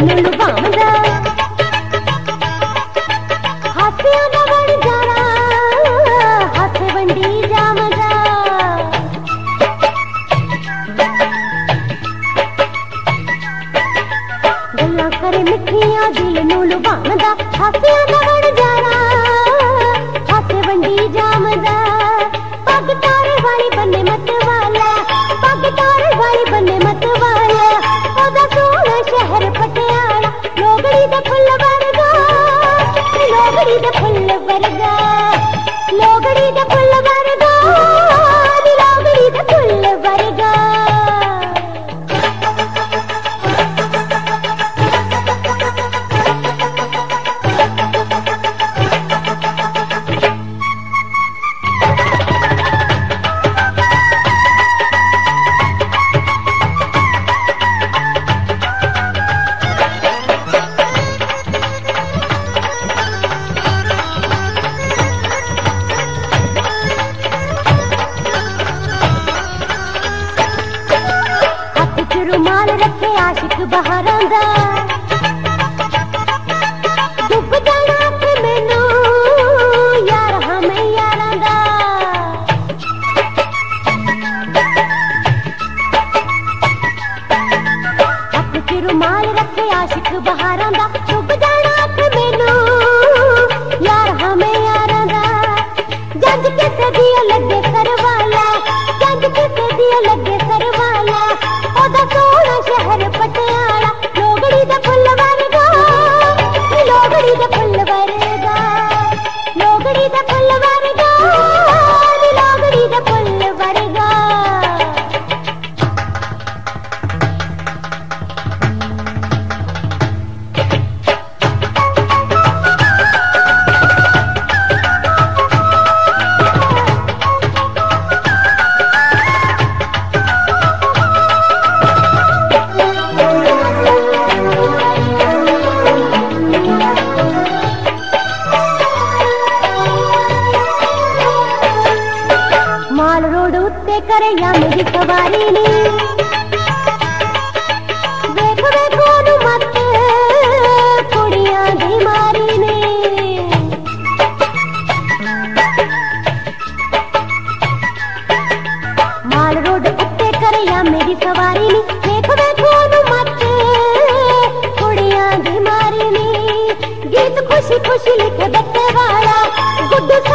नू लुभावदा हासियां दा बन जारा हाथ वंडी जावदा गल्लां करे मिठियां दिल नू लुभावदा हासियां दा बन जारा हाथ वंडी जावदा पग तारे वाली बन्ने मत वाला पग तारे वाली बन्ने मत वाला ओदा सोहना शहर पटियाला लोगड़ी दा फुल वर्गा लोगड़ी दा फुल वर्गा लोगड़ी दा फुल वर्गा लोगड़ी दा फुल वर्गा रुमाल रखे आशिक बहारां दा डुब जाना थे मैनू यार हमें यारां दा हाथ च रुमाल रखे आशिक बहारां दा डुब जाना थे मैनू यार हमें यारां दा जंज किसे दिया लगे सरवाला जंज किसे दिया लगे सरवाला ओदा सोहना शहर पटियाला लोगड़ी दा फुल वर्गा लोगड़ी दा फुल वर्गा लोगड़ी दा फुल वर्गा लोगड़ी दा फुल वर्गा माल रोड उत्ते करे या मेरी सवारी नी वेख वेख ओनू मत कुड़ियां दी मारी ने माल रोड उत्ते करे या मेरी सवारी नी वेख वेख ओनू मत कुड़ियां दी मारी ने गीत खुशी खुशी लिखे बच्चे वाला गुड्डू